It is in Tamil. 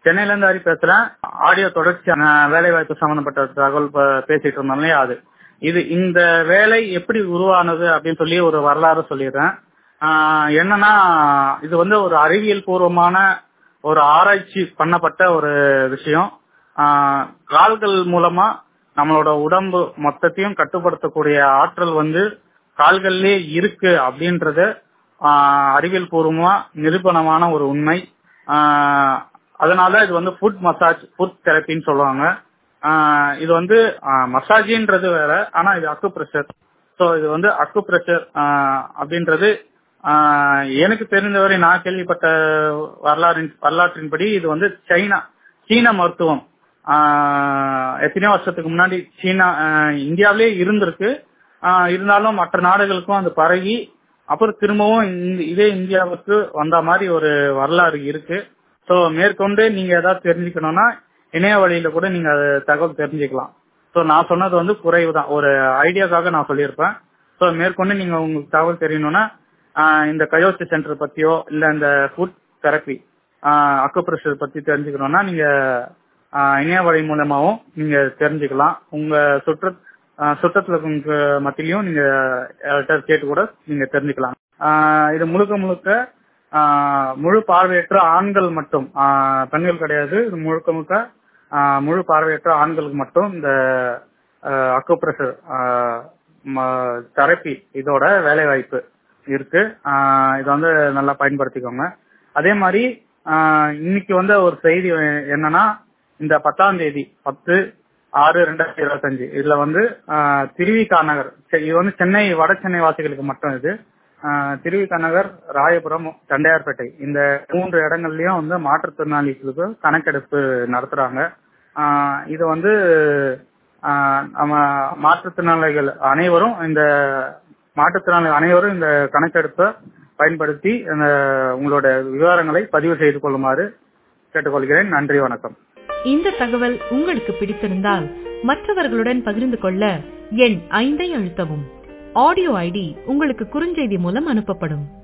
சென்னையில இருந்து ஹரி பேசுறேன். ஆடியோ தொடர்ச்சி வேலை வாய்ப்பு சம்பந்தப்பட்ட தகவல் பேசிட்டு இருந்தோம் இல்லையா, அது இந்த வேலை எப்படி உருவானது அப்படின்னு சொல்லி ஒரு வரலாறு சொல்லிடுறேன். என்னன்னா, இது ஒரு அறிவியல் பூர்வமான ஒரு ஆராய்ச்சி பண்ணப்பட்ட ஒரு விஷயம். கால்கள் மூலமா நம்மளோட உடம்பு மொத்தத்தையும் கட்டுப்படுத்தக்கூடிய ஆற்றல் கால்கள்லயே இருக்கு அப்படின்றது அறிவியல் பூர்வமா நிரூபணமான ஒரு உண்மை. அதனால இது ஃபுட் மசாஜ், ஃபுட் தெரப்பின்னு சொல்லுவாங்க. இது மசாஜின்றது வேற, ஆனா இது அக்குப்ரெஷர். ஸோ இது அக்குப்ரெஷர் அப்படின்றது எனக்கு தெரிந்தவரை நான் கேள்விப்பட்ட வரலாற்றின்படி இது சீன மருத்துவம். எத்தனையோ வருஷத்துக்கு முன்னாடி இந்தியாவிலே இருந்திருக்கு. இருந்தாலும் மற்ற நாடுகளுக்கும் அது பரவி அப்புறம் திரும்பவும் இதே இந்தியாவுக்கு வந்த மாதிரி ஒரு வரலாறு இருக்கு. ஸோ மேற்கொண்டு நீங்க ஏதாவது தெரிஞ்சுக்கணும்னா இணைய வழியில கூட நீங்க தகவல் தெரிஞ்சுக்கலாம். ஸோ நான் சொன்னது குறைவு தான், ஒரு ஐடியாக்காக நான் சொல்லியிருப்பேன். ஸோ மேற்கொண்டு நீங்க உங்களுக்கு தகவல் தெரியணும்னா இந்த கயோசி சென்டர் பத்தியோ இல்ல இந்த ஃபுட் தெரப்பி அக்குப்ரெஷர் பத்தி தெரிஞ்சுக்கணும்னா நீங்க இணைய வழி மூலமாவும் நீங்க தெரிஞ்சுக்கலாம். உங்க சுற்றத்துல மத்தியிலையும் நீங்க கேட்டு கூட நீங்க தெரிஞ்சுக்கலாம். இது முழுக்க முழு பார்வையற்ற ஆண்கள் மட்டும், பெண்கள் கிடையாது. இது முழுக்க முழு பார்வையற்ற ஆண்களுக்கு மட்டும் இந்த அக்குப்ரெஷர் தெரப்பி இதோட வேலை வாய்ப்பு இருக்கு. இது நல்லா பயன்படுத்திக்கோங்க. அதே மாதிரி இன்னைக்கு ஒரு செய்தி என்னன்னா, இந்த 10ஆம் தேதி 10/6/2025 இதுல திருவிக நகர், இது சென்னை வட சென்னை வாசிகளுக்கு மட்டும். இது திருவிக நகர், ராயபுரம், தண்டையார்பேட்டை இந்த 3 இடங்கள்லயும் மாற்றுத்திறனாளிகளுக்கு கணக்கெடுப்பு நடத்துறாங்க. இது நம்ம மாற்றுத்திறனாளிகள் அனைவரும் இந்த கணக்கெடுப்பை பயன்படுத்தி உங்களோட விவரங்களை பதிவு செய்து கொள்ளுமாறு கேட்டுக்கொள்கிறேன். நன்றி, வணக்கம். இந்த தகவல் உங்களுக்கு பிடித்திருந்தால் மற்றவர்களுடன் பகிர்ந்து கொள்ள எண் 5 அழுத்தவும். ஆடியோ ஐடி உங்களுக்கு குறுஞ்செய்தி மூலம் அனுப்பப்படும்.